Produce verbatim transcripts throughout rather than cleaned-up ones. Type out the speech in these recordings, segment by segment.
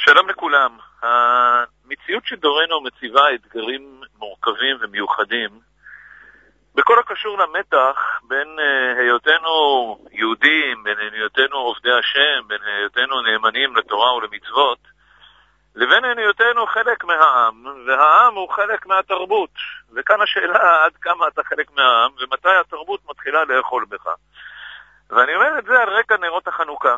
שלום לכולם. המציאות שדורנו מציבה אתגרים מורכבים ומיוחדים בכל הקשור למתח בין היותנו יהודים, בין היותנו עובדי השם, בין היותנו נאמנים לתורה ולמצוות, לבין היותנו חלק מהעם, והעם הוא חלק מהתרבות. וכאן השאלה עד כמה אתה חלק מהעם ומתי התרבות מתחילה לאכול בך. ואני אומר את זה על רקע נרות החנוכה.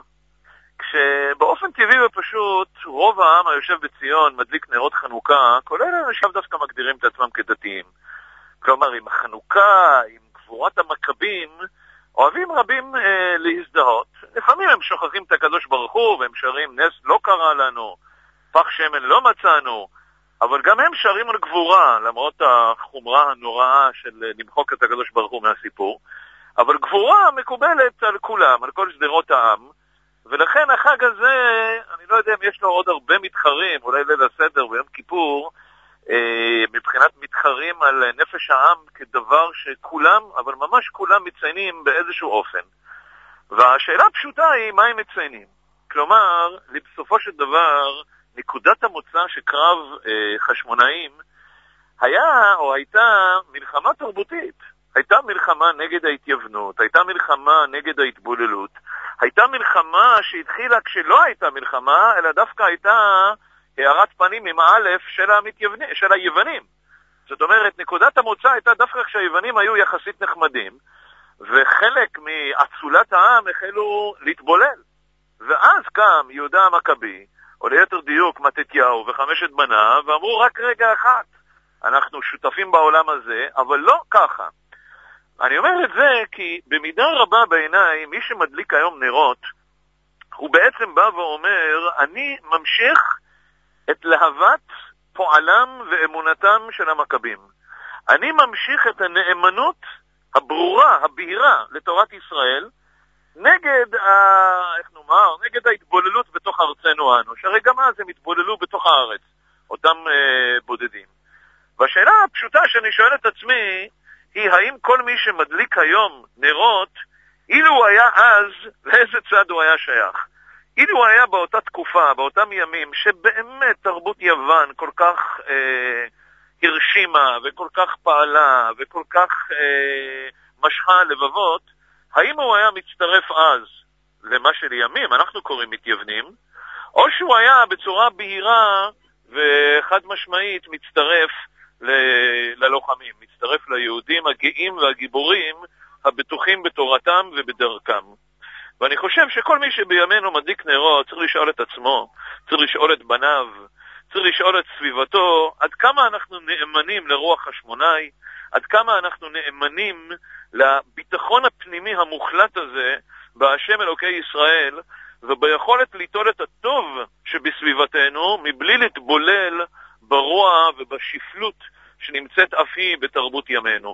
כשבאופן טבעי ופשוט רוב העם היושב בציון מדליק נרות חנוכה, כולל אנשים דווקא מגדירים את עצמם כדתיים. כלומר, עם החנוכה, עם גבורת המכבים, אוהבים רבים אה, להזדהות. לפעמים הם שוכחים את הקדוש ברוך הוא והם שרים נס לא קרה לנו, פח שמן לא מצאנו, אבל גם הם שרים על גבורה, למרות החומרה הנוראה של למחוק את הקדוש ברוך הוא מהסיפור. אבל גבורה מקובלת על כולם, על כל שדרות העם, ולכן החג הזה, אני לא יודע אם יש לו עוד הרבה מתחרים, אולי ליל הסדר ויום כיפור, אה, מבחינת מתחרים על נפש העם כדבר שכולם, אבל ממש כולם מציינים באיזשהו אופן. והשאלה הפשוטה היא, מה הם מציינים? כלומר, בסופו של דבר, נקודת המוצא שקרב אה, חשמונאים, היה או הייתה מלחמה תרבותית. הייתה מלחמה נגד ההתייוונות, הייתה מלחמה נגד ההתבוללות, הייתה מלחמה שהתחילה כשלא הייתה מלחמה, אלא דווקא הייתה הערת פנים עם א' של המתייוונים, של היוונים. זאת אומרת, נקודת המוצא הייתה דווקא כשהיוונים היו יחסית נחמדים, וחלק מעצולת העם החלו להתבולל. ואז קם יהודה המכבי, או ליתר דיוק מתתיהו וחמשת בניו, ואמרו רק רגע אחת, אנחנו שותפים בעולם הזה, אבל לא ככה. אני אומר את זה כי במידה רבה בעיניי, מי שמדליק היום נרות, הוא בעצם בא ואומר, אני ממשיך את להבת פועלם ואמונתם של המכבים. אני ממשיך את הנאמנות הברורה, הבהירה לתורת ישראל, נגד, ה... איך נאמר, נגד ההתבוללות בתוך ארצנו אנו, שהרי גם אז הם התבוללו בתוך הארץ, אותם אה, בודדים. והשאלה הפשוטה שאני שואל את עצמי, היא האם כל מי שמדליק היום נרות, אילו הוא היה אז, לאיזה צד הוא היה שייך? אילו הוא היה באותה תקופה, באותם ימים, שבאמת תרבות יוון כל כך אה, הרשימה, וכל כך פעלה, וכל כך אה, משכה לבבות, האם הוא היה מצטרף אז למה שלימים, אנחנו קוראים מתייוונים, או שהוא היה בצורה בהירה וחד משמעית מצטרף ל- ללוחמים, מצטרף ליהודים הגאים והגיבורים הבטוחים בתורתם ובדרכם. ואני חושב שכל מי שבימינו מדליק נרות צריך לשאול את עצמו, צריך לשאול את בניו, צריך לשאול את סביבתו, עד כמה אנחנו נאמנים לרוח חשמונאי, עד כמה אנחנו נאמנים לביטחון הפנימי המוחלט הזה בהשם אלוקי ישראל, וביכולת ליטול את הטוב שבסביבתנו מבלי להתבולל ברוע ובשפלות שנמצאת אף היא בתרבות ימינו.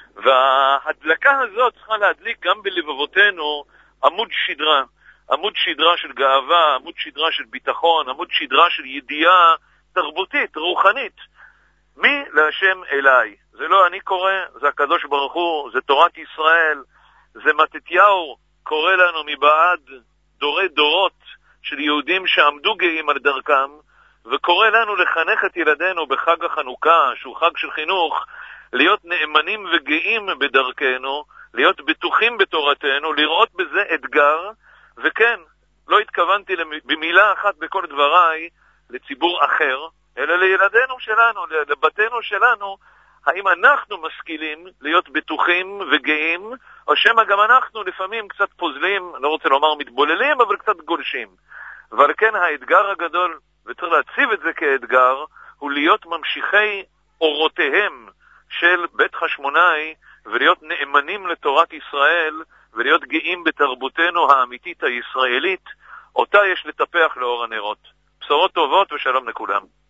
וההדלקה הזאת צריכה להדליק גם בלבבותינו עמוד שדרה, עמוד שדרה של גאווה, עמוד שדרה של ביטחון, עמוד שדרה של ידיעה תרבותית, רוחנית. מי להשם אליי? זה לא אני קורא, זה הקדוש ברוך הוא, זה תורת ישראל, זה מתתיהו קורא לנו מבעד דורי דורות של יהודים שעמדו גאים על דרכם, וקורא לנו לחנך את ילדינו בחג החנוכה, שהוא חג של חינוך, להיות נאמנים וגאים בדרכנו, להיות בטוחים בתורתנו, לראות בזה אתגר, וכן, לא התכוונתי במילה אחת בכל דבריי לציבור אחר, אלא לילדינו שלנו, לבתינו שלנו, האם אנחנו משכילים להיות בטוחים וגאים, או שמה גם אנחנו לפעמים קצת פוזלים, לא רוצה לומר מתבוללים, אבל קצת גולשים. אבל כן, האתגר הגדול, וצריך להציב את זה כאתגר, הוא להיות ממשיכי אורותיהם של בית חשמונאי, ולהיות נאמנים לתורת ישראל, ולהיות גאים בתרבותנו האמיתית הישראלית, אותה יש לטפח לאור הנרות. בשורות טובות ושלום לכולם.